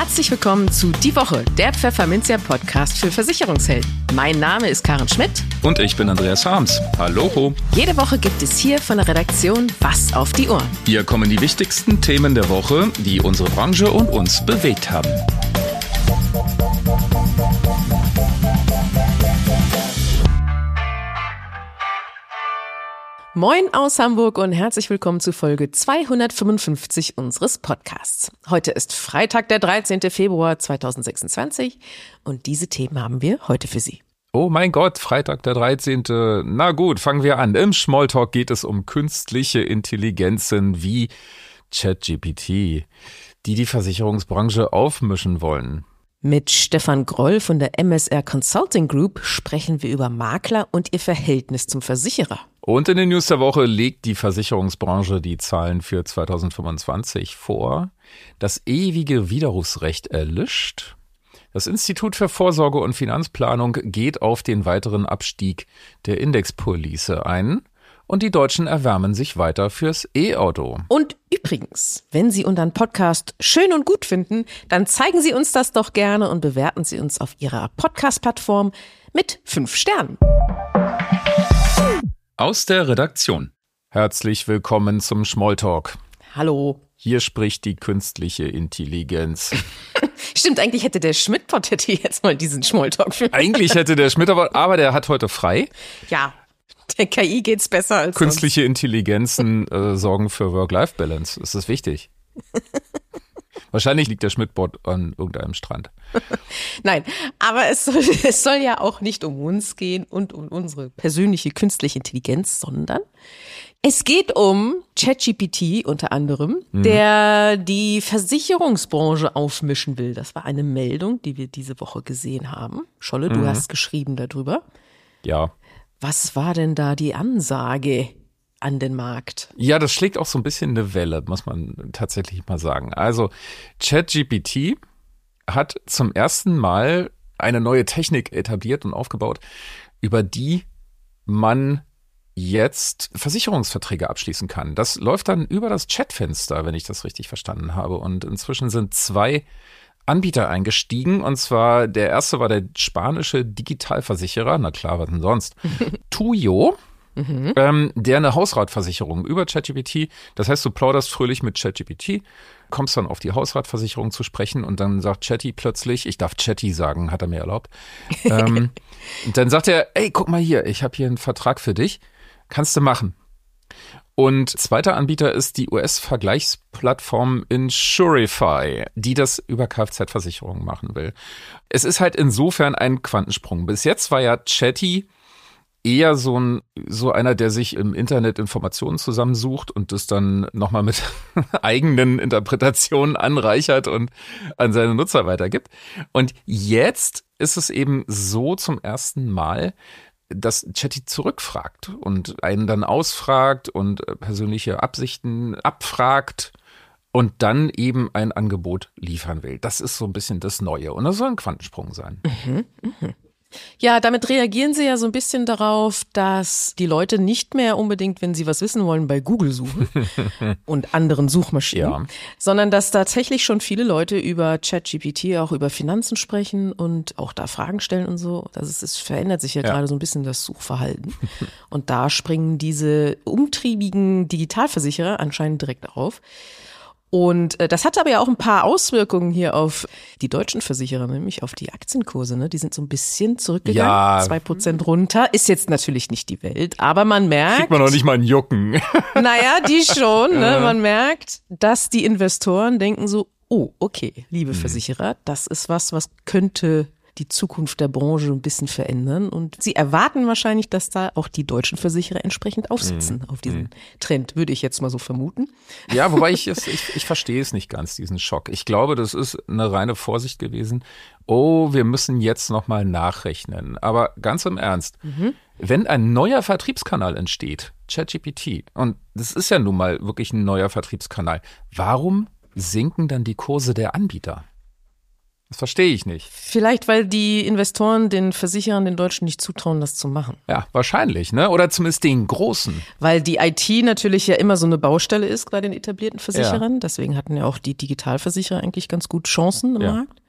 Herzlich willkommen zu Die Woche, der Pfefferminzia-Podcast für Versicherungshelden. Mein Name ist Karen Schmidt. Und ich bin Andreas Harms. Hallo. Jede Woche gibt es hier von der Redaktion was auf die Ohren. Hier kommen die wichtigsten Themen der Woche, die unsere Branche und uns bewegt haben. Moin aus Hamburg und herzlich willkommen zu Folge 255 unseres Podcasts. Heute ist Freitag, der 13. Februar 2026 und diese Themen haben wir heute für Sie. Oh mein Gott, Freitag der 13. Na gut, fangen wir an. Im Smalltalk geht es um künstliche Intelligenzen wie ChatGPT, die Versicherungsbranche aufmischen wollen. Mit Stefan Groll von der MSR Consulting Group sprechen wir über Makler und ihr Verhältnis zum Versicherer. Und in den News der Woche legt die Versicherungsbranche die Zahlen für 2025 vor. Das ewige Widerrufsrecht erlischt. Das Institut für Vorsorge und Finanzplanung geht auf den weiteren Abstieg der Indexpolice ein. Und die Deutschen erwärmen sich weiter fürs E-Auto. Und übrigens, wenn Sie unseren Podcast schön und gut finden, dann zeigen Sie uns das doch gerne und bewerten Sie uns auf Ihrer Podcast-Plattform mit 5 Sternen. Aus der Redaktion. Herzlich willkommen zum Smalltalk. Hallo. Hier spricht die künstliche Intelligenz. Stimmt, eigentlich hätte der Schmidt-Bot jetzt mal diesen Smalltalk für. Eigentlich hätte der Schmidt-Bot, aber der hat heute frei. Ja. Der KI geht's besser als künstliche sonst. Intelligenzen sorgen für Work-Life-Balance. Das ist wichtig. Wahrscheinlich liegt der Schmidt-Bot an irgendeinem Strand. Nein, aber es soll ja auch nicht um uns gehen und um unsere persönliche künstliche Intelligenz, sondern es geht um ChatGPT unter anderem, der die Versicherungsbranche aufmischen will. Das war eine Meldung, die wir diese Woche gesehen haben. Scholle, du hast geschrieben darüber. Ja. Was war denn da die Ansage an den Markt? Ja, das schlägt auch so ein bisschen eine Welle, muss man tatsächlich mal sagen. Also ChatGPT hat zum ersten Mal eine neue Technik etabliert und aufgebaut, über die man jetzt Versicherungsverträge abschließen kann. Das läuft dann über das Chatfenster, wenn ich das richtig verstanden habe. Und inzwischen sind 2 Anbieter eingestiegen, und zwar der erste war der spanische Digitalversicherer, na klar, was denn sonst, Tuyo, der eine Hausratversicherung über ChatGPT, das heißt, du plauderst fröhlich mit ChatGPT, kommst dann auf die Hausratversicherung zu sprechen und dann sagt Chatty plötzlich, ich darf Chatty sagen, hat er mir erlaubt, und dann sagt er, ey, guck mal hier, ich habe hier einen Vertrag für dich, kannst du machen. Und zweiter Anbieter ist die US-Vergleichsplattform Insurify, die das über Kfz-Versicherungen machen will. Es ist halt insofern ein Quantensprung. Bis jetzt war ja Chatty eher so einer, der sich im Internet Informationen zusammensucht und das dann nochmal mit eigenen Interpretationen anreichert und an seine Nutzer weitergibt. Und jetzt ist es eben so zum ersten Mal, dass Chatty zurückfragt und einen dann ausfragt und persönliche Absichten abfragt und dann eben ein Angebot liefern will. Das ist so ein bisschen das Neue und das soll ein Quantensprung sein. Ja, damit reagieren sie ja so ein bisschen darauf, dass die Leute nicht mehr unbedingt, wenn sie was wissen wollen, bei Google suchen und anderen Suchmaschinen, sondern dass tatsächlich schon viele Leute über ChatGPT auch über Finanzen sprechen und auch da Fragen stellen und so. Es verändert sich ja gerade so ein bisschen das Suchverhalten. Und da springen diese umtriebigen Digitalversicherer anscheinend direkt auf. Und das hatte aber ja auch ein paar Auswirkungen hier auf die deutschen Versicherer, nämlich auf die Aktienkurse. Ne? Die sind so ein bisschen zurückgegangen, ja. 2% runter. Ist jetzt natürlich nicht die Welt, aber man merkt... Kriegt man noch nicht mal einen Jucken. Naja, die schon. Ne? Man merkt, dass die Investoren denken so, oh, okay, liebe Versicherer, das ist was könnte die Zukunft der Branche ein bisschen verändern. Und sie erwarten wahrscheinlich, dass da auch die deutschen Versicherer entsprechend aufsitzen auf diesen Trend, würde ich jetzt mal so vermuten. Ja, wobei ich verstehe es nicht ganz, diesen Schock. Ich glaube, das ist eine reine Vorsicht gewesen. Oh, wir müssen jetzt nochmal nachrechnen. Aber ganz im Ernst, wenn ein neuer Vertriebskanal entsteht, ChatGPT, und das ist ja nun mal wirklich ein neuer Vertriebskanal, warum sinken dann die Kurse der Anbieter? Das verstehe ich nicht. Vielleicht, weil die Investoren den Versicherern, den Deutschen, nicht zutrauen, das zu machen. Ja, wahrscheinlich, ne? Oder zumindest den Großen. Weil die IT natürlich ja immer so eine Baustelle ist bei den etablierten Versicherern. Ja. Deswegen hatten ja auch die Digitalversicherer eigentlich ganz gut Chancen im Markt.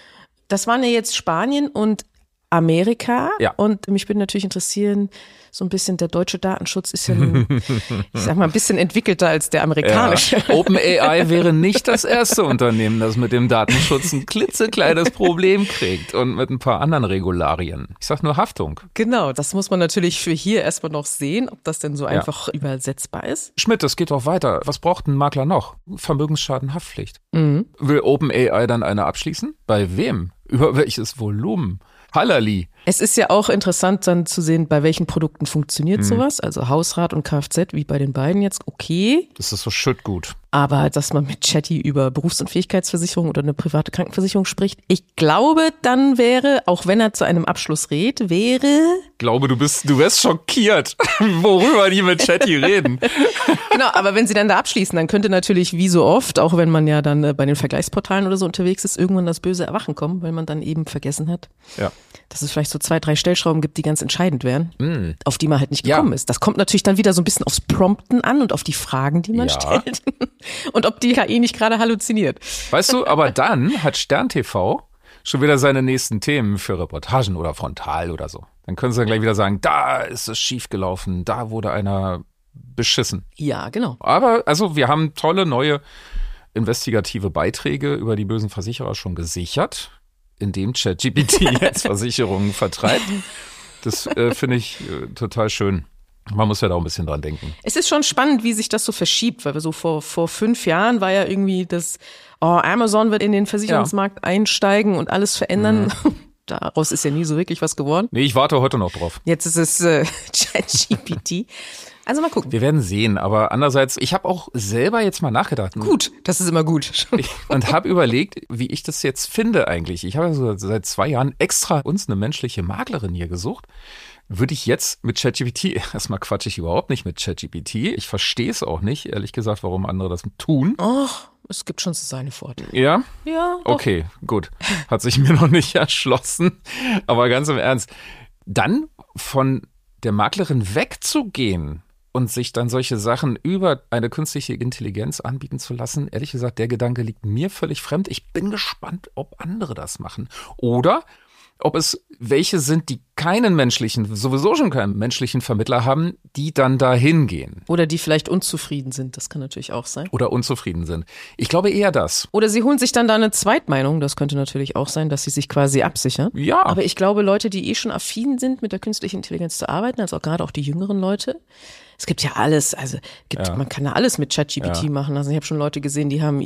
Das waren ja jetzt Spanien und Amerika. Ja. Und mich würde natürlich interessieren, so ein bisschen der deutsche Datenschutz ist ja nun, ich sag mal, ein bisschen entwickelter als der amerikanische. Ja. OpenAI wäre nicht das erste Unternehmen, das mit dem Datenschutz ein klitzekleines Problem kriegt und mit ein paar anderen Regularien. Ich sag nur Haftung. Genau, das muss man natürlich für hier erstmal noch sehen, ob das denn so einfach übersetzbar ist. Schmidt, das geht doch weiter. Was braucht ein Makler noch? Vermögensschadenhaftpflicht. Will OpenAI dann eine abschließen? Bei wem? Über welches Volumen? Hallali. Es ist ja auch interessant dann zu sehen, bei welchen Produkten funktioniert sowas. Also Hausrat und Kfz, wie bei den beiden jetzt, okay. Das ist so schüttgut. Aber dass man mit Chatty über Berufsunfähigkeitsversicherung oder eine private Krankenversicherung spricht, ich glaube, dann wäre, auch wenn er zu einem Abschluss rät, Ich glaube, du wärst schockiert, worüber die mit Chatty reden. Genau, aber wenn sie dann da abschließen, dann könnte natürlich wie so oft, auch wenn man ja dann bei den Vergleichsportalen oder so unterwegs ist, irgendwann das böse Erwachen kommen, weil man dann eben vergessen hat, dass es vielleicht so 2, 3 Stellschrauben gibt, die ganz entscheidend wären, auf die man halt nicht gekommen ist. Das kommt natürlich dann wieder so ein bisschen aufs Prompten an und auf die Fragen, die man stellt. Und ob die KI nicht gerade halluziniert. Weißt du, aber dann hat Stern TV schon wieder seine nächsten Themen für Reportagen oder Frontal oder so. Dann können sie dann gleich wieder sagen, da ist es schiefgelaufen, da wurde einer beschissen. Ja, genau. Aber also wir haben tolle neue investigative Beiträge über die bösen Versicherer schon gesichert, indem ChatGPT jetzt Versicherungen vertreibt. Das finde ich total schön. Man muss ja da auch ein bisschen dran denken. Es ist schon spannend, wie sich das so verschiebt, weil wir so vor 5 Jahren war ja irgendwie das, Amazon wird in den Versicherungsmarkt einsteigen und alles verändern. Daraus ist ja nie so wirklich was geworden. Nee, ich warte heute noch drauf. Jetzt ist es ChatGPT. Also mal gucken. Wir werden sehen, aber andererseits, ich habe auch selber jetzt mal nachgedacht. Gut, das ist immer gut. Und habe überlegt, wie ich das jetzt finde eigentlich. Ich habe so seit 2 Jahren extra uns eine menschliche Maklerin hier gesucht. Würde ich jetzt mit ChatGPT, erstmal quatsche ich überhaupt nicht mit ChatGPT. Ich verstehe es auch nicht, ehrlich gesagt, warum andere das tun. Ach, es gibt schon so seine Vorteile. Ja? Ja. Okay, gut. Hat sich mir noch nicht erschlossen. Aber ganz im Ernst, dann von der Maklerin wegzugehen und sich dann solche Sachen über eine künstliche Intelligenz anbieten zu lassen, ehrlich gesagt, der Gedanke liegt mir völlig fremd. Ich bin gespannt, ob andere das machen. Oder ob es welche sind, die sowieso schon keinen menschlichen Vermittler haben, die dann da hingehen. Oder die vielleicht unzufrieden sind, das kann natürlich auch sein. Oder unzufrieden sind. Ich glaube eher das. Oder sie holen sich dann da eine Zweitmeinung, das könnte natürlich auch sein, dass sie sich quasi absichern. Ja. Aber ich glaube, Leute, die schon affin sind, mit der künstlichen Intelligenz zu arbeiten, also auch gerade auch die jüngeren Leute, es gibt ja alles, man kann ja alles mit ChatGPT machen lassen. Ich habe schon Leute gesehen, die haben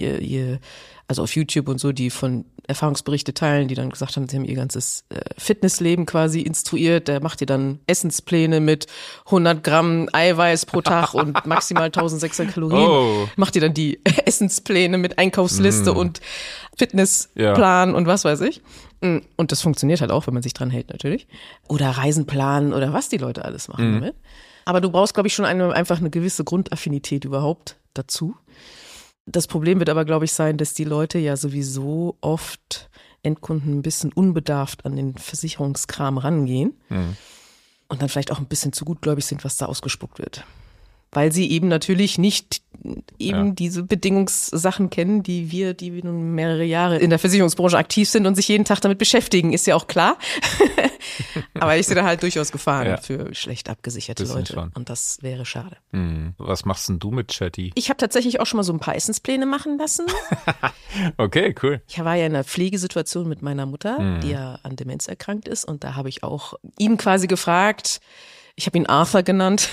also auf YouTube und so, die von Erfahrungsberichte teilen, die dann gesagt haben, sie haben ihr ganzes Fitnessleben quasi instruiert. Der macht dir dann Essenspläne mit 100 Gramm Eiweiß pro Tag und maximal 1600 Kalorien. Macht dir dann die Essenspläne mit Einkaufsliste und Fitnessplan und was weiß ich. Und das funktioniert halt auch, wenn man sich dran hält natürlich. Oder Reisen planen oder was die Leute alles machen damit. Aber du brauchst, glaube ich, schon einfach eine gewisse Grundaffinität überhaupt dazu. Das Problem wird aber, glaube ich, sein, dass die Leute ja sowieso oft Endkunden ein bisschen unbedarft an den Versicherungskram rangehen und dann vielleicht auch ein bisschen zu gutgläubig sind, was da ausgespuckt wird. Weil sie eben natürlich nicht diese Bedingungssachen kennen, die wir nun mehrere Jahre in der Versicherungsbranche aktiv sind und sich jeden Tag damit beschäftigen, ist ja auch klar. Aber ich sehe da halt durchaus Gefahren für schlecht abgesicherte Leute. Schon. Und das wäre schade. Was machst denn du mit Chatty? Ich habe tatsächlich auch schon mal so ein paar Essenspläne machen lassen. Okay, cool. Ich war ja in einer Pflegesituation mit meiner Mutter, die ja an Demenz erkrankt ist. Und da habe ich auch ihn quasi gefragt, ich habe ihn Arthur genannt,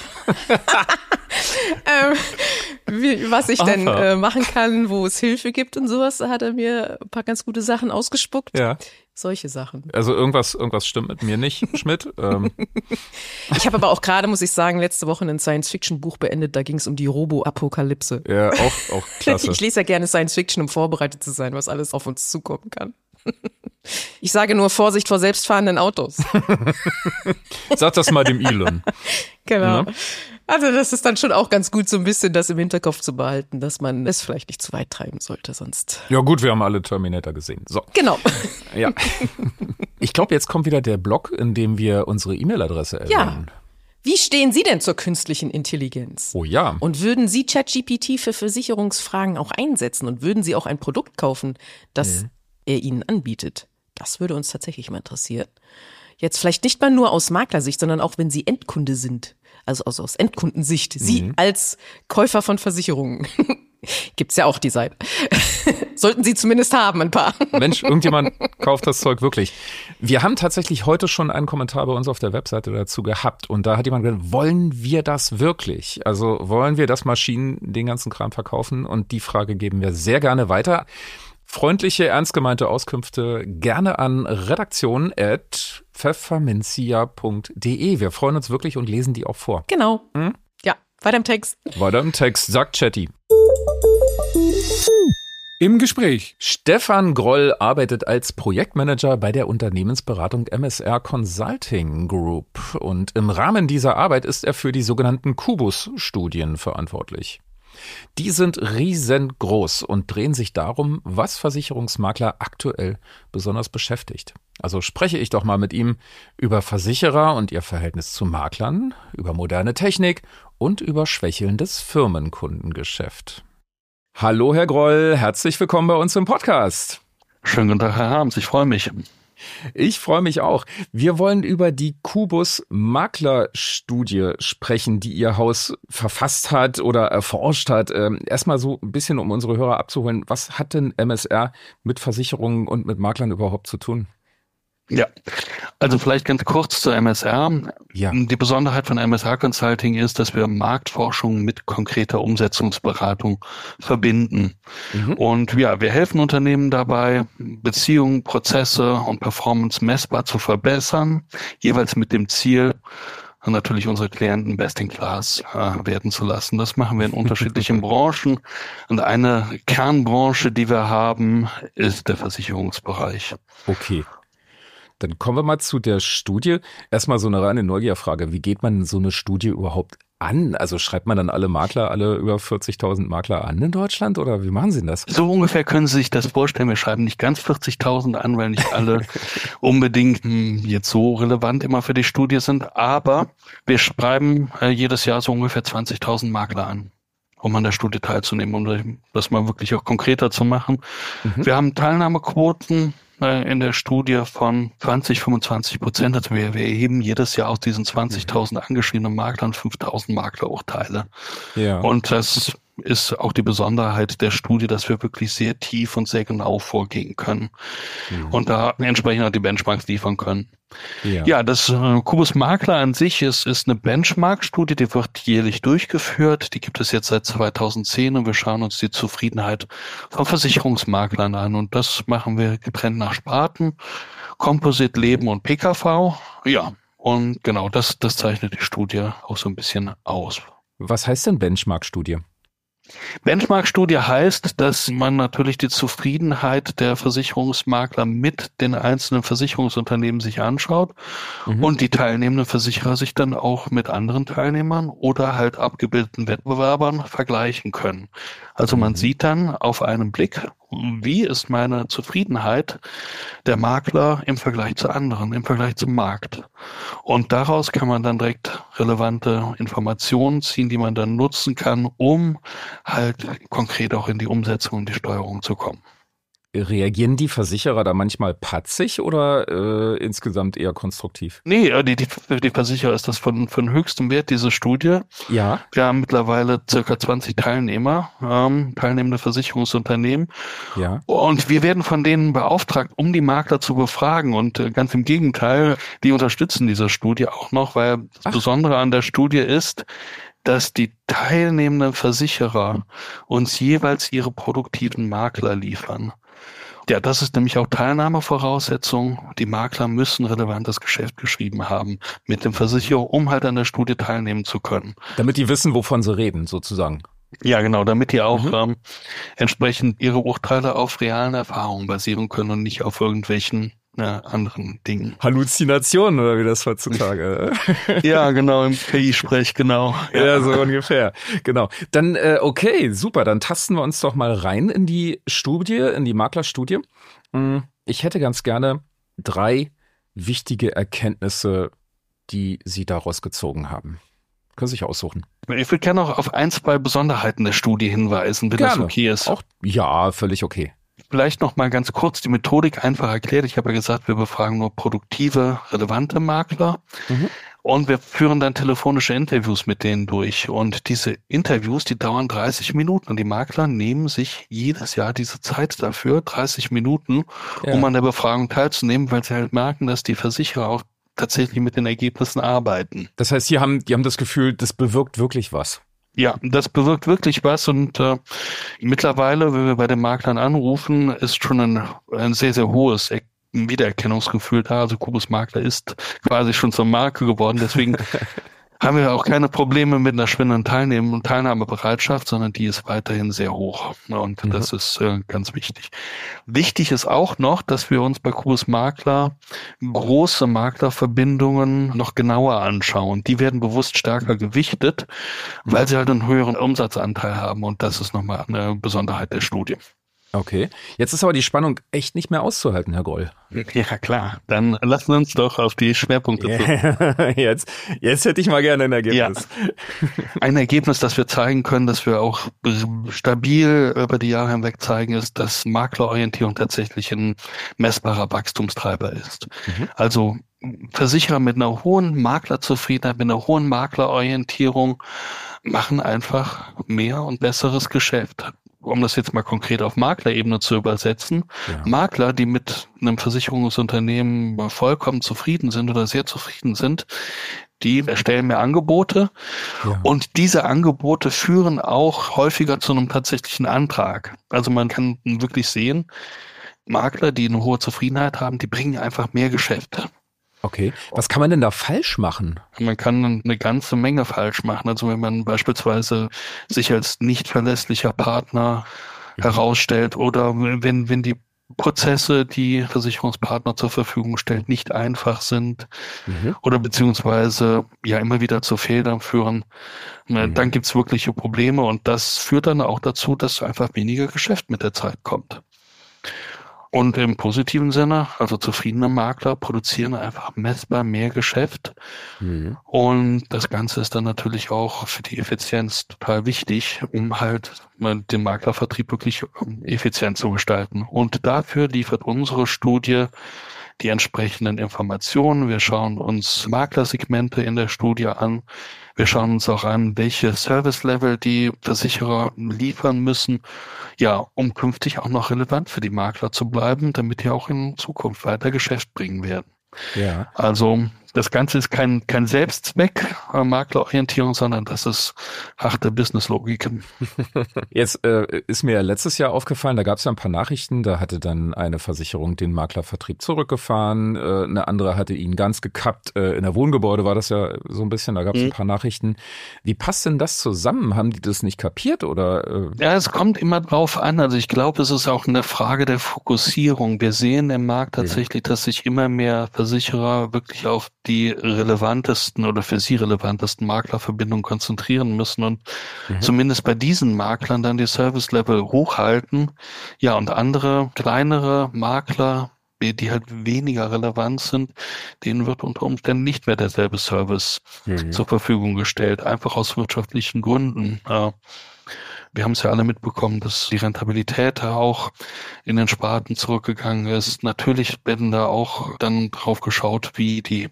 was ich denn machen kann, wo es Hilfe gibt und sowas. Da hat er mir ein paar ganz gute Sachen ausgespuckt. Ja. Solche Sachen. Also irgendwas stimmt mit mir nicht, Schmidt. Ich habe aber auch gerade, muss ich sagen, letzte Woche ein Science-Fiction-Buch beendet. Da ging es um die Robo-Apokalypse. Ja, auch klasse. Ich lese ja gerne Science-Fiction, um vorbereitet zu sein, was alles auf uns zukommen kann. Ich sage nur Vorsicht vor selbstfahrenden Autos. Sag das mal dem Elon. Genau. Also das ist dann schon auch ganz gut, so ein bisschen das im Hinterkopf zu behalten, dass man es vielleicht nicht zu weit treiben sollte, sonst. Ja gut, wir haben alle Terminator gesehen. So. Genau. Ja. Ich glaube, jetzt kommt wieder der Blog, in dem wir unsere E-Mail-Adresse erwähnen. Ja. Wie stehen Sie denn zur künstlichen Intelligenz? Oh ja. Und würden Sie ChatGPT für Versicherungsfragen auch einsetzen und würden Sie auch ein Produkt kaufen, das er Ihnen anbietet? Das würde uns tatsächlich mal interessieren. Jetzt vielleicht nicht mal nur aus Maklersicht, sondern auch, wenn Sie Endkunde sind. Also aus Endkundensicht. Sie als Käufer von Versicherungen. Gibt's ja auch die Seite. Sollten Sie zumindest haben, ein paar. Mensch, irgendjemand kauft das Zeug wirklich. Wir haben tatsächlich heute schon einen Kommentar bei uns auf der Webseite dazu gehabt. Und da hat jemand gesagt, wollen wir das wirklich? Also wollen wir, dass Maschinen den ganzen Kram verkaufen? Und die Frage geben wir sehr gerne weiter. Freundliche, ernst gemeinte Auskünfte gerne an redaktion@pfefferminzia.de. Wir freuen uns wirklich und lesen die auch vor. Genau. Ja, weiter im Text. Weiter im Text, sagt Chatty. Im Gespräch. Stefan Groll arbeitet als Projektmanager bei der Unternehmensberatung MSR Consulting Group. Und im Rahmen dieser Arbeit ist er für die sogenannten Kubus-Studien verantwortlich. Die sind riesengroß und drehen sich darum, was Versicherungsmakler aktuell besonders beschäftigt. Also spreche ich doch mal mit ihm über Versicherer und ihr Verhältnis zu Maklern, über moderne Technik und über schwächelndes Firmenkundengeschäft. Hallo Herr Groll, herzlich willkommen bei uns im Podcast. Schönen guten Tag, Herr Harms, ich freue mich. Ich freue mich auch. Wir wollen über die Kubus-Makler-Studie sprechen, die Ihr Haus verfasst hat oder erforscht hat. Erstmal so ein bisschen, um unsere Hörer abzuholen. Was hat denn MSR mit Versicherungen und mit Maklern überhaupt zu tun? Ja, also vielleicht ganz kurz zur MSR. Ja. Die Besonderheit von MSR Consulting ist, dass wir Marktforschung mit konkreter Umsetzungsberatung verbinden. Und ja, wir helfen Unternehmen dabei, Beziehungen, Prozesse und Performance messbar zu verbessern, jeweils mit dem Ziel, natürlich unsere Klienten best in class werden zu lassen. Das machen wir in unterschiedlichen Branchen. Und eine Kernbranche, die wir haben, ist der Versicherungsbereich. Okay. Dann kommen wir mal zu der Studie. Erstmal so eine reine Neugierfrage. Wie geht man so eine Studie überhaupt an? Also schreibt man dann alle Makler, alle über 40.000 Makler an in Deutschland oder wie machen Sie denn das? So ungefähr können Sie sich das vorstellen. Wir schreiben nicht ganz 40.000 an, weil nicht alle unbedingt jetzt so relevant immer für die Studie sind. Aber wir schreiben jedes Jahr so ungefähr 20.000 Makler an, um an der Studie teilzunehmen, um das mal wirklich auch konkreter zu machen. Wir haben Teilnahmequoten in der Studie von 20-25%. Also wir erheben jedes Jahr aus diesen 20.000 angeschriebenen Maklern 5.000 Maklerurteile. Ja. Und das ist auch die Besonderheit der Studie, dass wir wirklich sehr tief und sehr genau vorgehen können und da entsprechend auch die Benchmarks liefern können. Ja, das Kubus Makler an sich ist eine Benchmark-Studie, die wird jährlich durchgeführt. Die gibt es jetzt seit 2010 und wir schauen uns die Zufriedenheit von Versicherungsmaklern an. Und das machen wir getrennt nach Sparten, Composite, Leben und PKV. Ja, und genau, das zeichnet die Studie auch so ein bisschen aus. Was heißt denn Benchmark-Studie? Benchmark-Studie heißt, dass man natürlich die Zufriedenheit der Versicherungsmakler mit den einzelnen Versicherungsunternehmen sich anschaut und die teilnehmenden Versicherer sich dann auch mit anderen Teilnehmern oder halt abgebildeten Wettbewerbern vergleichen können. Also man sieht dann auf einen Blick, wie ist meine Zufriedenheit der Makler im Vergleich zu anderen, im Vergleich zum Markt. Und daraus kann man dann direkt relevante Informationen ziehen, die man dann nutzen kann, um halt konkret auch in die Umsetzung und die Steuerung zu kommen. Reagieren die Versicherer da manchmal patzig oder insgesamt eher konstruktiv? Nee, die Versicherer ist das von höchstem Wert, diese Studie. Ja. Wir haben mittlerweile circa 20 Teilnehmer, teilnehmende Versicherungsunternehmen. Ja. Und wir werden von denen beauftragt, um die Makler zu befragen. Und ganz im Gegenteil, die unterstützen diese Studie auch noch, weil das Besondere an der Studie ist, dass die teilnehmenden Versicherer uns jeweils ihre produktiven Makler liefern. Ja, das ist nämlich auch Teilnahmevoraussetzung. Die Makler müssen relevantes Geschäft geschrieben haben mit dem Versicherer, um halt an der Studie teilnehmen zu können. Damit die wissen, wovon sie reden, sozusagen. Ja, genau, damit die auch entsprechend ihre Urteile auf realen Erfahrungen basieren können und nicht auf irgendwelchen anderen Dingen. Halluzinationen oder wie das heutzutage. Ja, genau, im KI-Sprech, genau. Ja, so ungefähr. Genau. Dann, okay, super. Dann tasten wir uns doch mal rein in die Studie, in die Maklerstudie. Ich hätte ganz gerne 3 wichtige Erkenntnisse, die Sie daraus gezogen haben. Können Sie sich aussuchen. Ich würde gerne noch auf 1, 2 Besonderheiten der Studie hinweisen, wenn das okay ist. Auch, ja, völlig okay. Vielleicht noch mal ganz kurz die Methodik einfach erklärt. Ich habe ja gesagt, wir befragen nur produktive, relevante Makler. Und wir führen dann telefonische Interviews mit denen durch. Und diese Interviews, die dauern 30 Minuten. Und die Makler nehmen sich jedes Jahr diese Zeit dafür, 30 Minuten, um an der Befragung teilzunehmen, weil sie halt merken, dass die Versicherer auch tatsächlich mit den Ergebnissen arbeiten. Das heißt, die haben das Gefühl, das bewirkt wirklich was. Ja, das bewirkt wirklich was und mittlerweile, wenn wir bei den Maklern anrufen, ist schon ein sehr, sehr hohes Wiedererkennungsgefühl da. Also Kubus Makler ist quasi schon zur Marke geworden. Deswegen haben wir auch keine Probleme mit einer schwindenden Teilnahmebereitschaft, sondern die ist weiterhin sehr hoch. Und das ist ganz wichtig. Wichtig ist auch noch, dass wir uns bei Kubus Makler große Maklerverbindungen noch genauer anschauen. Die werden bewusst stärker gewichtet, weil sie halt einen höheren Umsatzanteil haben. Und das ist nochmal eine Besonderheit der Studie. Okay. Jetzt ist aber die Spannung echt nicht mehr auszuhalten, Herr Groll. Ja, klar. Dann lassen wir uns doch auf die Schwerpunkte zurück. Jetzt hätte ich mal gerne ein Ergebnis. Ja. Ein Ergebnis, das wir zeigen können, dass wir auch stabil über die Jahre hinweg zeigen, ist, dass Maklerorientierung tatsächlich ein messbarer Wachstumstreiber ist. Also Versicherer mit einer hohen Maklerzufriedenheit, mit einer hohen Maklerorientierung machen einfach mehr und besseres Geschäft. Um das jetzt mal konkret auf Maklerebene zu übersetzen, Makler, die mit einem Versicherungsunternehmen vollkommen zufrieden sind oder sehr zufrieden sind, die erstellen mehr Angebote und diese Angebote führen auch häufiger zu einem tatsächlichen Antrag. Also man kann wirklich sehen, Makler, die eine hohe Zufriedenheit haben, die bringen einfach mehr Geschäfte. Okay. Was kann man denn da falsch machen? Man kann eine ganze Menge falsch machen. Also wenn man beispielsweise sich als nicht verlässlicher Partner herausstellt oder wenn die Prozesse, die Versicherungspartner zur Verfügung stellt, nicht einfach sind oder beziehungsweise immer wieder zu Fehlern führen, dann gibt's wirkliche Probleme und das führt dann auch dazu, dass einfach weniger Geschäft mit der Zeit kommt. Und im positiven Sinne, also zufriedene Makler produzieren einfach messbar mehr Geschäft. Und das Ganze ist dann natürlich auch für die Effizienz total wichtig, um halt den Maklervertrieb wirklich effizient zu gestalten. Und dafür liefert unsere Studie die entsprechenden Informationen. Wir schauen uns Maklersegmente in der Studie an. Wir schauen uns auch an, welche Service-Level die Versicherer liefern müssen, um künftig auch noch relevant für die Makler zu bleiben, damit die auch in Zukunft weiter Geschäft bringen werden. Ja. Also das Ganze ist kein Selbstzweck, Maklerorientierung, sondern das ist harte Businesslogik. Jetzt ist mir letztes Jahr aufgefallen, da gab es ja ein paar Nachrichten, da hatte dann eine Versicherung den Maklervertrieb zurückgefahren, eine andere hatte ihn ganz gekappt, in der Wohngebäude war das ja so ein bisschen, da gab es ein paar Nachrichten. Wie passt denn das zusammen? Haben die das nicht kapiert oder? Ja, es kommt immer drauf an, also ich glaube, es ist auch eine Frage der Fokussierung. Wir sehen im Markt tatsächlich, dass sich immer mehr Versicherer wirklich auf die relevantesten oder für sie relevantesten Maklerverbindungen konzentrieren müssen und zumindest bei diesen Maklern dann die Service-Level hochhalten. Ja, und andere, kleinere Makler, die halt weniger relevant sind, denen wird unter Umständen nicht mehr derselbe Service zur Verfügung gestellt, einfach aus wirtschaftlichen Gründen. Wir haben es ja alle mitbekommen, dass die Rentabilität auch in den Sparten zurückgegangen ist. Natürlich werden da auch dann drauf geschaut, wie die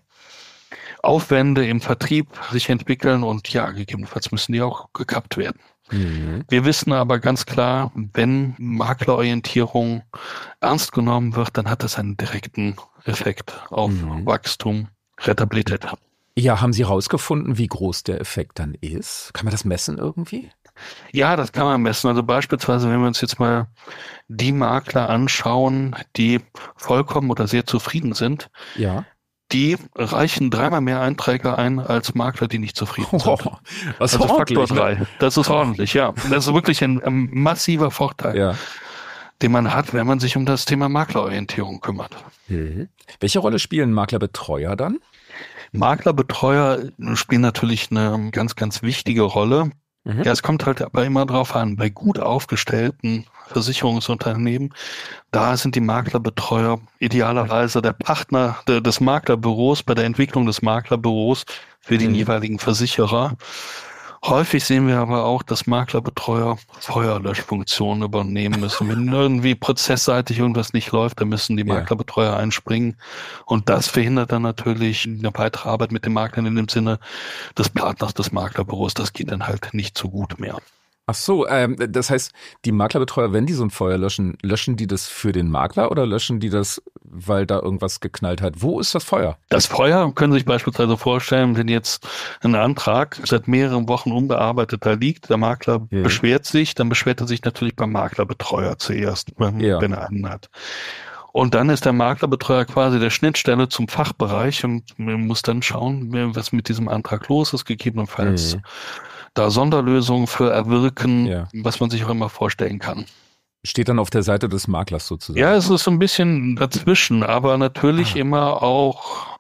Aufwände im Vertrieb sich entwickeln und gegebenenfalls müssen die auch gekappt werden. Wir wissen aber ganz klar, wenn Maklerorientierung ernst genommen wird, dann hat das einen direkten Effekt auf Wachstum, Rentabilität. Ja, haben Sie rausgefunden, wie groß der Effekt dann ist? Kann man das messen irgendwie? Ja, das kann man messen. Also beispielsweise, wenn wir uns jetzt mal die Makler anschauen, die vollkommen oder sehr zufrieden sind, die reichen 3-mal mehr Einträge ein als Makler, die nicht zufrieden sind. Das ist also Faktor ordentlich, 3. Das ist ordentlich, ja. Das ist wirklich ein massiver Vorteil. Ja. den man hat, wenn man sich um das Thema Maklerorientierung kümmert. Welche Rolle spielen Maklerbetreuer dann? Maklerbetreuer spielen natürlich eine ganz, ganz wichtige Rolle. Ja, es kommt halt aber immer drauf an. Bei gut aufgestellten Versicherungsunternehmen, da sind die Maklerbetreuer idealerweise der Partner des Maklerbüros bei der Entwicklung des Maklerbüros für den jeweiligen Versicherer. Häufig sehen wir aber auch, dass Maklerbetreuer Feuerlöschfunktionen übernehmen müssen. Wenn irgendwie prozessseitig irgendwas nicht läuft, dann müssen die Maklerbetreuer einspringen. Und das verhindert dann natürlich eine weitere Arbeit mit dem Makler in dem Sinne des Partners des Maklerbüros. Das geht dann halt nicht so gut mehr. Ach so, das heißt, die Maklerbetreuer, wenn die so ein Feuer löschen, löschen die das für den Makler oder löschen die das, weil da irgendwas geknallt hat? Wo ist das Feuer? Das Feuer können Sie sich beispielsweise vorstellen, wenn jetzt ein Antrag seit mehreren Wochen unbearbeitet da liegt, der Makler beschwert sich, dann beschwert er sich natürlich beim Maklerbetreuer zuerst, wenn er einen hat. Und dann ist der Maklerbetreuer quasi der Schnittstelle zum Fachbereich und man muss dann schauen, was mit diesem Antrag los ist, gegebenenfalls da Sonderlösungen für erwirken, was man sich auch immer vorstellen kann. Steht dann auf der Seite des Maklers sozusagen. Ja, es ist so ein bisschen dazwischen, aber natürlich immer auch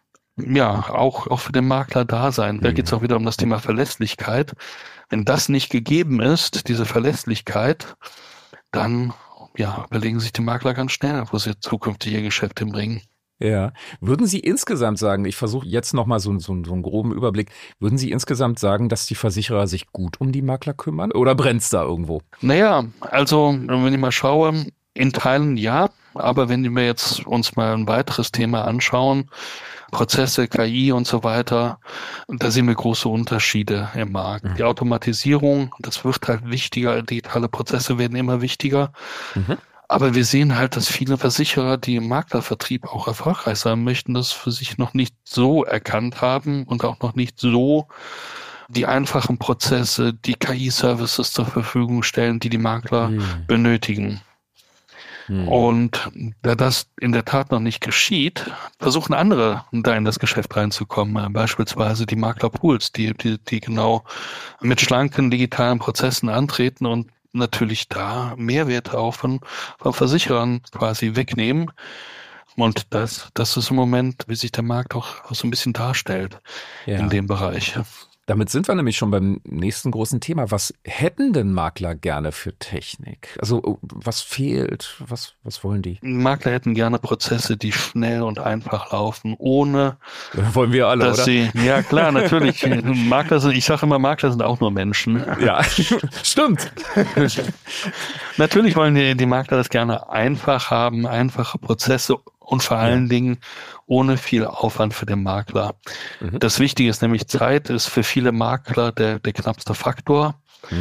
für den Makler da sein. Da geht es auch wieder um das Thema Verlässlichkeit. Wenn das nicht gegeben ist, diese Verlässlichkeit, dann überlegen sich die Makler ganz schnell, wo sie zukünftig ihr Geschäft hinbringen. Ja. Würden Sie insgesamt sagen, ich versuche jetzt nochmal so einen groben Überblick, würden Sie insgesamt sagen, dass die Versicherer sich gut um die Makler kümmern oder brennt's da irgendwo? Naja, also wenn ich mal schaue, in Teilen ja, aber wenn wir jetzt uns mal ein weiteres Thema anschauen, Prozesse, KI und so weiter, da sehen wir große Unterschiede im Markt. Die Automatisierung, das wird halt wichtiger, digitale Prozesse werden immer wichtiger. Aber wir sehen halt, dass viele Versicherer, die im Maklervertrieb auch erfolgreich sein möchten, das für sich noch nicht so erkannt haben und auch noch nicht so die einfachen Prozesse, die KI-Services zur Verfügung stellen, die Makler benötigen. Und da das in der Tat noch nicht geschieht, versuchen andere da in das Geschäft reinzukommen. Beispielsweise die Maklerpools, die genau mit schlanken digitalen Prozessen antreten und natürlich da Mehrwerte auch von Versicherern quasi wegnehmen. Und das ist im Moment, wie sich der Markt auch so ein bisschen darstellt in dem Bereich. Damit sind wir nämlich schon beim nächsten großen Thema. Was hätten denn Makler gerne für Technik? Also was fehlt? Was wollen die? Makler hätten gerne Prozesse, die schnell und einfach laufen, ohne wollen wir alle, dass oder? Ja klar, natürlich. Ich sage immer, Makler sind auch nur Menschen. Ja, stimmt. Natürlich wollen die Makler das gerne einfach haben, einfache Prozesse und vor allen Dingen ohne viel Aufwand für den Makler. Das Wichtige ist nämlich, Zeit ist für viele Makler der knappste Faktor.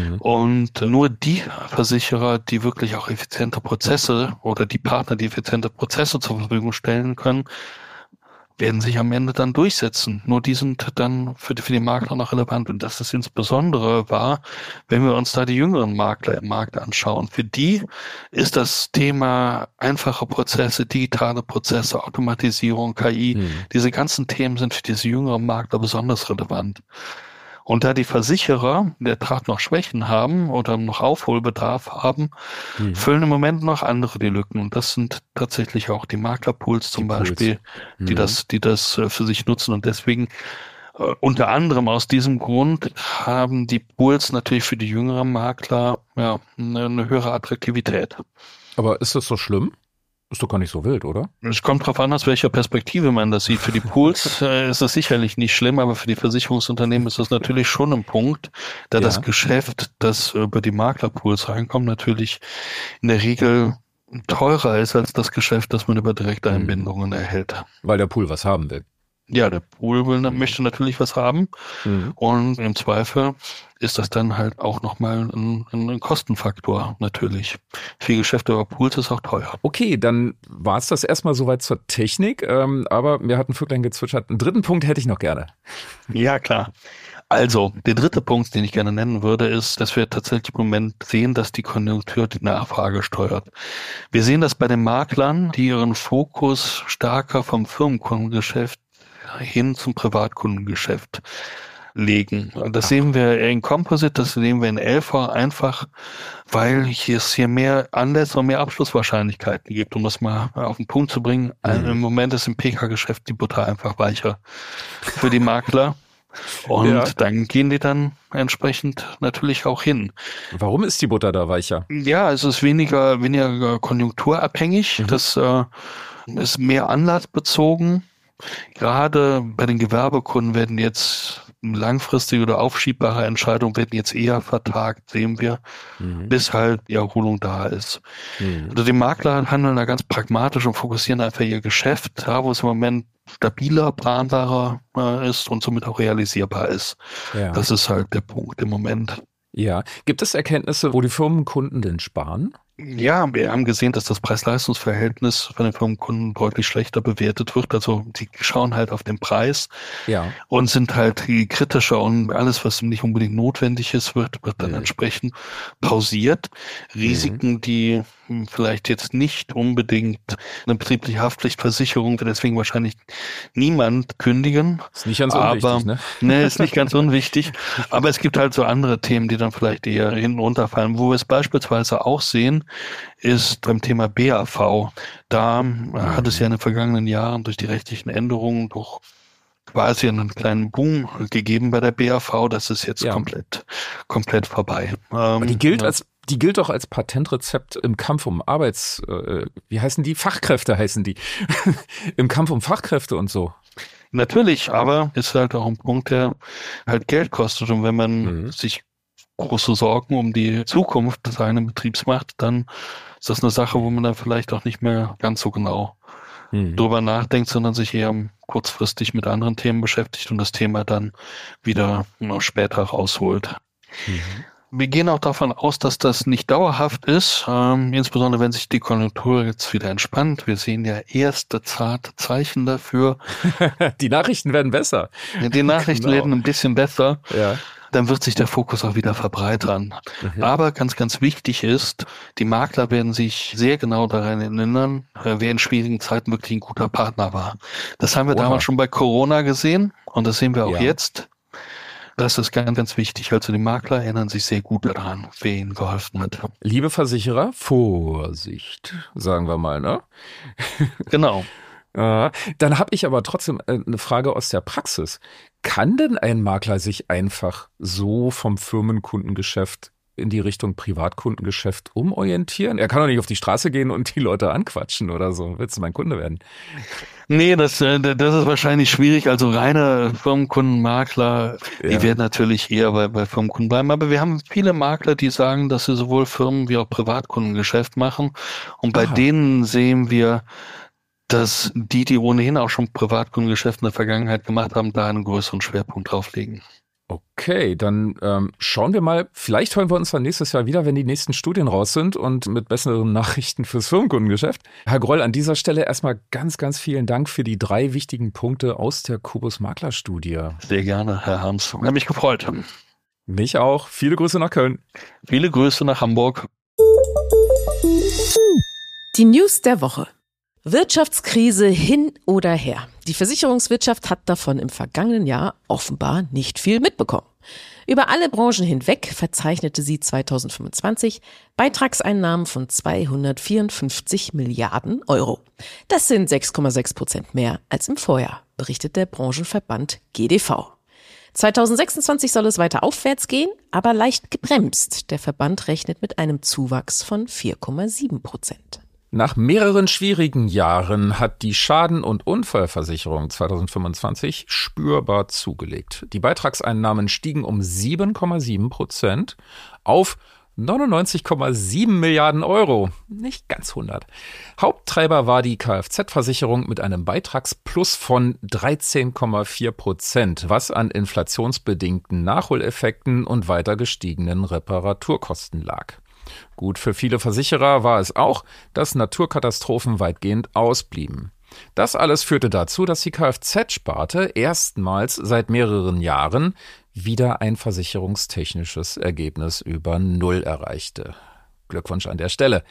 Und nur die Versicherer, die wirklich auch effiziente Prozesse oder die Partner, die effiziente Prozesse zur Verfügung stellen können, werden sich am Ende dann durchsetzen. Nur die sind dann für die Makler noch relevant. Und das ist insbesondere wahr, wenn wir uns da die jüngeren Makler im Markt anschauen. Für die ist das Thema einfache Prozesse, digitale Prozesse, Automatisierung, KI, diese ganzen Themen sind für diese jüngeren Makler besonders relevant. Und da die Versicherer in der Tat noch Schwächen haben oder noch Aufholbedarf haben, füllen im Moment noch andere die Lücken. Und das sind tatsächlich auch die Maklerpools zum Beispiel, die das für sich nutzen. Und deswegen, unter anderem aus diesem Grund, haben die Pools natürlich für die jüngeren Makler eine höhere Attraktivität. Aber ist das so schlimm? Ist doch gar nicht so wild, oder? Es kommt drauf an, aus welcher Perspektive man das sieht. Für die Pools ist das sicherlich nicht schlimm, aber für die Versicherungsunternehmen ist das natürlich schon ein Punkt, da das Geschäft, das über die Maklerpools reinkommt, natürlich in der Regel teurer ist als das Geschäft, das man über Direkteinbindungen erhält. Weil der Pool was haben will. Ja, der Pool möchte natürlich was haben und im Zweifel ist das dann halt auch nochmal ein Kostenfaktor natürlich. Viel Geschäfte über Pools ist auch teuer. Okay, dann war es das erstmal soweit zur Technik, aber mir hat ein Vöglein gezwitschert. Einen dritten Punkt hätte ich noch gerne. Ja, klar. Also, der dritte Punkt, den ich gerne nennen würde, ist, dass wir tatsächlich im Moment sehen, dass die Konjunktur die Nachfrage steuert. Wir sehen das bei den Maklern, die ihren Fokus stärker vom Firmenkundengeschäft hin zum Privatkundengeschäft legen. Das sehen wir in Composite, das sehen wir in LV einfach, weil es hier mehr Anlässe und mehr Abschlusswahrscheinlichkeiten gibt, um das mal auf den Punkt zu bringen. Im Moment ist im PK-Geschäft die Butter einfach weicher für die Makler. Und dann gehen die dann entsprechend natürlich auch hin. Warum ist die Butter da weicher? Ja, es ist weniger konjunkturabhängig. Das ist mehr anlassbezogen. Gerade bei den Gewerbekunden werden jetzt langfristige oder aufschiebbare Entscheidungen werden jetzt eher vertagt, sehen wir, bis halt die Erholung da ist. Also die Makler handeln da ganz pragmatisch und fokussieren einfach ihr Geschäft, da wo es im Moment stabiler, planbarer ist und somit auch realisierbar ist. Ja. Das ist halt der Punkt im Moment. Ja. Gibt es Erkenntnisse, wo die Firmenkunden denn sparen? Ja, wir haben gesehen, dass das Preis-Leistungs-Verhältnis von den Firmenkunden deutlich schlechter bewertet wird. Also die schauen halt auf den Preis und sind halt kritischer und alles, was nicht unbedingt notwendig ist, wird dann entsprechend pausiert. Risiken, die vielleicht jetzt nicht unbedingt eine betriebliche Haftpflichtversicherung, deswegen wahrscheinlich niemand kündigen. Ist nicht ganz unwichtig, ne? Ne, ist nicht ganz unwichtig. Aber es gibt halt so andere Themen, die dann vielleicht eher hinten runterfallen. Wo wir es beispielsweise auch sehen, ist beim Thema BAV. Da hat es ja in den vergangenen Jahren durch die rechtlichen Änderungen doch quasi einen kleinen Boom gegeben bei der BAV. Das ist jetzt komplett vorbei. Die gilt doch als Patentrezept im Kampf um wie heißen die? Fachkräfte heißen die. Im Kampf um Fachkräfte und so. Natürlich, aber ist halt auch ein Punkt, der halt Geld kostet. Und wenn man sich große Sorgen um die Zukunft seines Betriebs macht, dann ist das eine Sache, wo man dann vielleicht auch nicht mehr ganz so genau drüber nachdenkt, sondern sich eher kurzfristig mit anderen Themen beschäftigt und das Thema dann wieder später rausholt. Wir gehen auch davon aus, dass das nicht dauerhaft ist, insbesondere wenn sich die Konjunktur jetzt wieder entspannt. Wir sehen ja erste zarte Zeichen dafür. Die Nachrichten werden besser. Die Nachrichten werden ein bisschen besser. Ja. Dann wird sich der Fokus auch wieder verbreitern. Aber ganz, ganz wichtig ist, die Makler werden sich sehr genau daran erinnern, wer in schwierigen Zeiten wirklich ein guter Partner war. Das haben wir damals schon bei Corona gesehen und das sehen wir auch jetzt. Das ist ganz, ganz wichtig. Also die Makler erinnern sich sehr gut daran, wer ihnen geholfen hat. Liebe Versicherer, Vorsicht, sagen wir mal, ne? Genau. Dann habe ich aber trotzdem eine Frage aus der Praxis. Kann denn ein Makler sich einfach so vom Firmenkundengeschäft in die Richtung Privatkundengeschäft umorientieren? Er kann doch nicht auf die Straße gehen und die Leute anquatschen oder so. Willst du mein Kunde werden? Nee, das ist wahrscheinlich schwierig. Also reine Firmenkundenmakler, die werden natürlich eher bei Firmenkunden bleiben. Aber wir haben viele Makler, die sagen, dass sie sowohl Firmen- wie auch Privatkundengeschäft machen. Und bei denen sehen wir, dass die ohnehin auch schon Privatkundengeschäft in der Vergangenheit gemacht haben, da einen größeren Schwerpunkt drauflegen. Okay, dann schauen wir mal. Vielleicht hören wir uns dann nächstes Jahr wieder, wenn die nächsten Studien raus sind und mit besseren Nachrichten fürs Firmenkundengeschäft. Herr Groll, an dieser Stelle erstmal ganz, ganz vielen Dank für die 3 wichtigen Punkte aus der Kubus Maklerstudie. Sehr gerne, Herr Harms. Hat mich gefreut. Mich auch. Viele Grüße nach Köln. Viele Grüße nach Hamburg. Die News der Woche. Wirtschaftskrise hin oder her. Die Versicherungswirtschaft hat davon im vergangenen Jahr offenbar nicht viel mitbekommen. Über alle Branchen hinweg verzeichnete sie 2025 Beitragseinnahmen von 254 Milliarden Euro. Das sind 6,6% mehr als im Vorjahr, berichtet der Branchenverband GDV. 2026 soll es weiter aufwärts gehen, aber leicht gebremst. Der Verband rechnet mit einem Zuwachs von 4,7%. Nach mehreren schwierigen Jahren hat die Schaden- und Unfallversicherung 2025 spürbar zugelegt. Die Beitragseinnahmen stiegen um 7,7% auf 99,7 Milliarden Euro. Nicht ganz 100. Haupttreiber war die Kfz-Versicherung mit einem Beitragsplus von 13,4%, was an inflationsbedingten Nachholeffekten und weiter gestiegenen Reparaturkosten lag. Gut für viele Versicherer war es auch, dass Naturkatastrophen weitgehend ausblieben. Das alles führte dazu, dass die Kfz-Sparte erstmals seit mehreren Jahren wieder ein versicherungstechnisches Ergebnis über Null erreichte. Glückwunsch an der Stelle.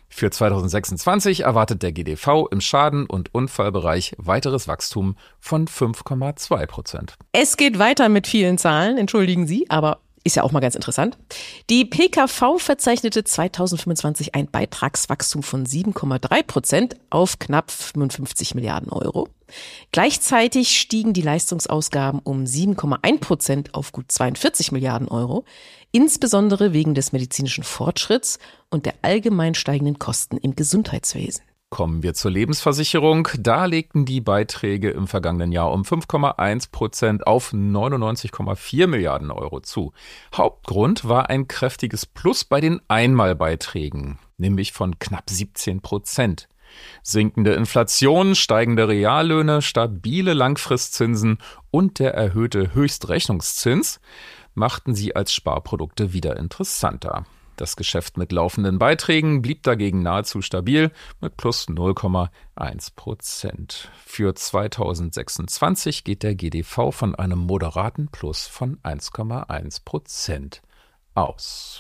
Für 2026 erwartet der GDV im Schaden- und Unfallbereich weiteres Wachstum von 5,2%. Es geht weiter mit vielen Zahlen, entschuldigen Sie, aber ist ja auch mal ganz interessant. Die PKV verzeichnete 2025 ein Beitragswachstum von 7,3% auf knapp 55 Milliarden Euro. Gleichzeitig stiegen die Leistungsausgaben um 7,1% auf gut 42 Milliarden Euro, insbesondere wegen des medizinischen Fortschritts und der allgemein steigenden Kosten im Gesundheitswesen. Kommen wir zur Lebensversicherung. Da legten die Beiträge im vergangenen Jahr um 5,1% auf 99,4 Milliarden Euro zu. Hauptgrund war ein kräftiges Plus bei den Einmalbeiträgen, nämlich von knapp 17%. Sinkende Inflation, steigende Reallöhne, stabile Langfristzinsen und der erhöhte Höchstrechnungszins machten sie als Sparprodukte wieder interessanter. Das Geschäft mit laufenden Beiträgen blieb dagegen nahezu stabil mit plus 0,1%. Für 2026 geht der GDV von einem moderaten Plus von 1,1% aus.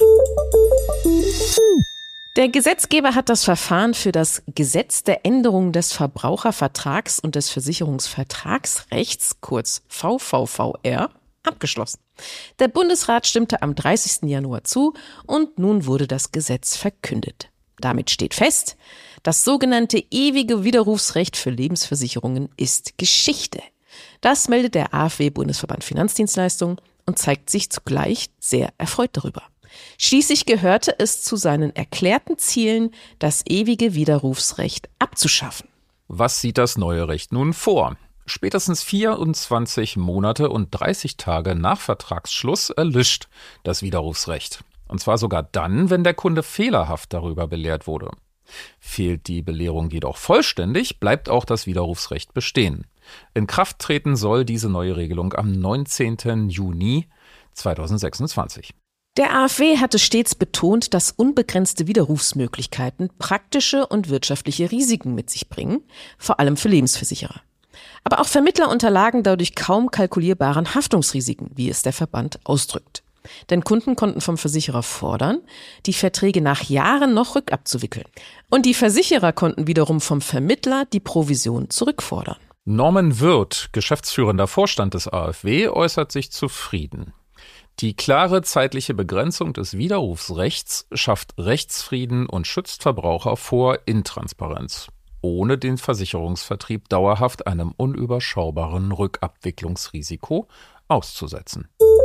Der Gesetzgeber hat das Verfahren für das Gesetz der Änderung des Verbrauchervertrags und des Versicherungsvertragsrechts, kurz VVVR, abgeschlossen. Der Bundesrat stimmte am 30. Januar zu und nun wurde das Gesetz verkündet. Damit steht fest, das sogenannte ewige Widerrufsrecht für Lebensversicherungen ist Geschichte. Das meldet der AfW-Bundesverband Finanzdienstleistungen und zeigt sich zugleich sehr erfreut darüber. Schließlich gehörte es zu seinen erklärten Zielen, das ewige Widerrufsrecht abzuschaffen. Was sieht das neue Recht nun vor? Spätestens 24 Monate und 30 Tage nach Vertragsschluss erlischt das Widerrufsrecht. Und zwar sogar dann, wenn der Kunde fehlerhaft darüber belehrt wurde. Fehlt die Belehrung jedoch vollständig, bleibt auch das Widerrufsrecht bestehen. In Kraft treten soll diese neue Regelung am 19. Juni 2026. Der AfW hatte stets betont, dass unbegrenzte Widerrufsmöglichkeiten praktische und wirtschaftliche Risiken mit sich bringen, vor allem für Lebensversicherer. Aber auch Vermittler unterlagen dadurch kaum kalkulierbaren Haftungsrisiken, wie es der Verband ausdrückt. Denn Kunden konnten vom Versicherer fordern, die Verträge nach Jahren noch rückabzuwickeln. Und die Versicherer konnten wiederum vom Vermittler die Provision zurückfordern. Norman Wirth, geschäftsführender Vorstand des AfW, äußert sich zufrieden. Die klare zeitliche Begrenzung des Widerrufsrechts schafft Rechtsfrieden und schützt Verbraucher vor Intransparenz, ohne den Versicherungsvertrieb dauerhaft einem unüberschaubaren Rückabwicklungsrisiko auszusetzen.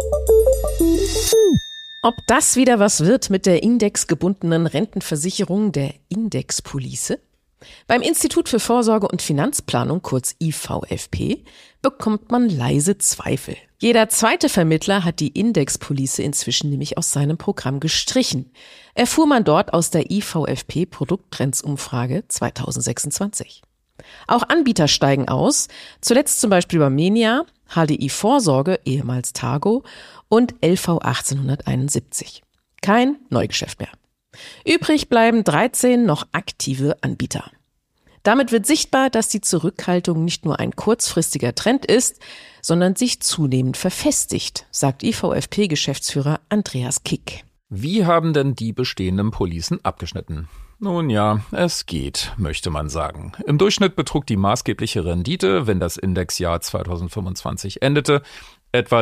Ob das wieder was wird mit der indexgebundenen Rentenversicherung, der Indexpolice? Beim Institut für Vorsorge und Finanzplanung, kurz IVFP, bekommt man leise Zweifel. Jeder zweite Vermittler hat die Indexpolice inzwischen nämlich aus seinem Programm gestrichen, erfuhr man dort aus der IVFP Produkttrends-Umfrage 2026. Auch Anbieter steigen aus, zuletzt zum Beispiel Barmenia, HDI Vorsorge, ehemals Targo, und LV 1871. Kein Neugeschäft mehr. Übrig bleiben 13 noch aktive Anbieter. Damit wird sichtbar, dass die Zurückhaltung nicht nur ein kurzfristiger Trend ist, sondern sich zunehmend verfestigt, sagt IVFP-Geschäftsführer Andreas Kick. Wie haben denn die bestehenden Policen abgeschnitten? Nun ja, es geht, möchte man sagen. Im Durchschnitt betrug die maßgebliche Rendite, wenn das Indexjahr 2025 endete, etwa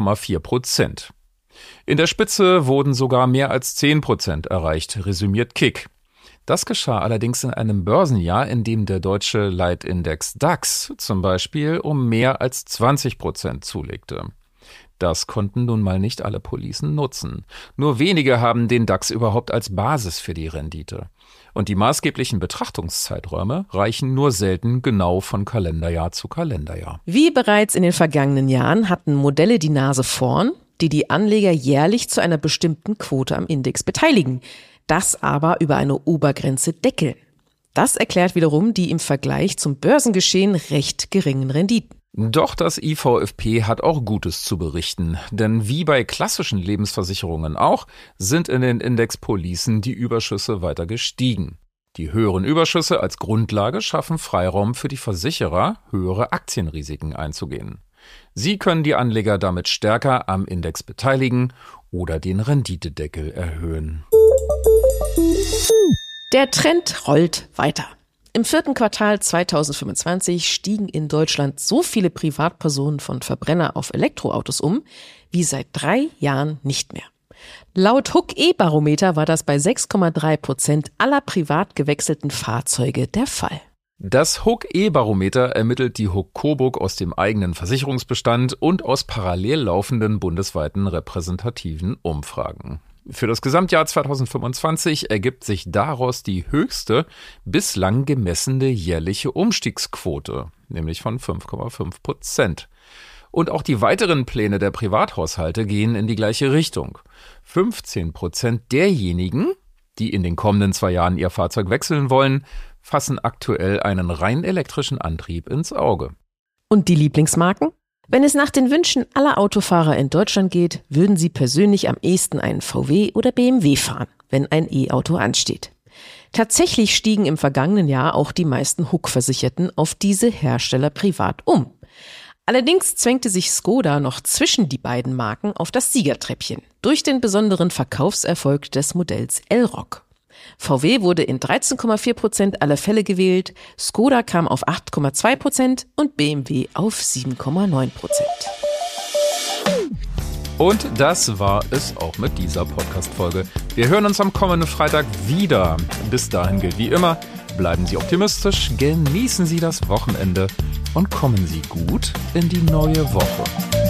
3,4%. In der Spitze wurden sogar mehr als 10% erreicht, resümiert Kick. Das geschah allerdings in einem Börsenjahr, in dem der deutsche Leitindex DAX zum Beispiel um mehr als 20% zulegte. Das konnten nun mal nicht alle Policen nutzen. Nur wenige haben den DAX überhaupt als Basis für die Rendite. Und die maßgeblichen Betrachtungszeiträume reichen nur selten genau von Kalenderjahr zu Kalenderjahr. Wie bereits in den vergangenen Jahren hatten Modelle die Nase vorn, die Anleger jährlich zu einer bestimmten Quote am Index beteiligen. Das aber über eine Obergrenze deckeln. Das erklärt wiederum die im Vergleich zum Börsengeschehen recht geringen Renditen. Doch das IVFP hat auch Gutes zu berichten, denn wie bei klassischen Lebensversicherungen auch, sind in den Indexpolicen die Überschüsse weiter gestiegen. Die höheren Überschüsse als Grundlage schaffen Freiraum für die Versicherer, höhere Aktienrisiken einzugehen. Sie können die Anleger damit stärker am Index beteiligen oder den Renditedeckel erhöhen. Der Trend rollt weiter. Im 4. Quartal 2025 stiegen in Deutschland so viele Privatpersonen von Verbrenner auf Elektroautos um, wie seit 3 Jahren nicht mehr. Laut Huck-E-Barometer war das bei 6,3% aller privat gewechselten Fahrzeuge der Fall. Das Huck-E-Barometer ermittelt die Huck Coburg aus dem eigenen Versicherungsbestand und aus parallel laufenden bundesweiten repräsentativen Umfragen. Für das Gesamtjahr 2025 ergibt sich daraus die höchste bislang gemessene jährliche Umstiegsquote, nämlich von 5,5%. Und auch die weiteren Pläne der Privathaushalte gehen in die gleiche Richtung. 15% derjenigen, die in den kommenden 2 Jahren ihr Fahrzeug wechseln wollen, fassen aktuell einen rein elektrischen Antrieb ins Auge. Und die Lieblingsmarken? Wenn es nach den Wünschen aller Autofahrer in Deutschland geht, würden sie persönlich am ehesten einen VW oder BMW fahren, wenn ein E-Auto ansteht. Tatsächlich stiegen im vergangenen Jahr auch die meisten Huck-Versicherten auf diese Hersteller privat um. Allerdings zwängte sich Skoda noch zwischen die beiden Marken auf das Siegertreppchen durch den besonderen Verkaufserfolg des Modells Elroq. VW wurde in 13,4% aller Fälle gewählt, Skoda kam auf 8,2% und BMW auf 7,9%. Und das war es auch mit dieser Podcast-Folge. Wir hören uns am kommenden Freitag wieder. Bis dahin gilt wie immer, bleiben Sie optimistisch, genießen Sie das Wochenende und kommen Sie gut in die neue Woche.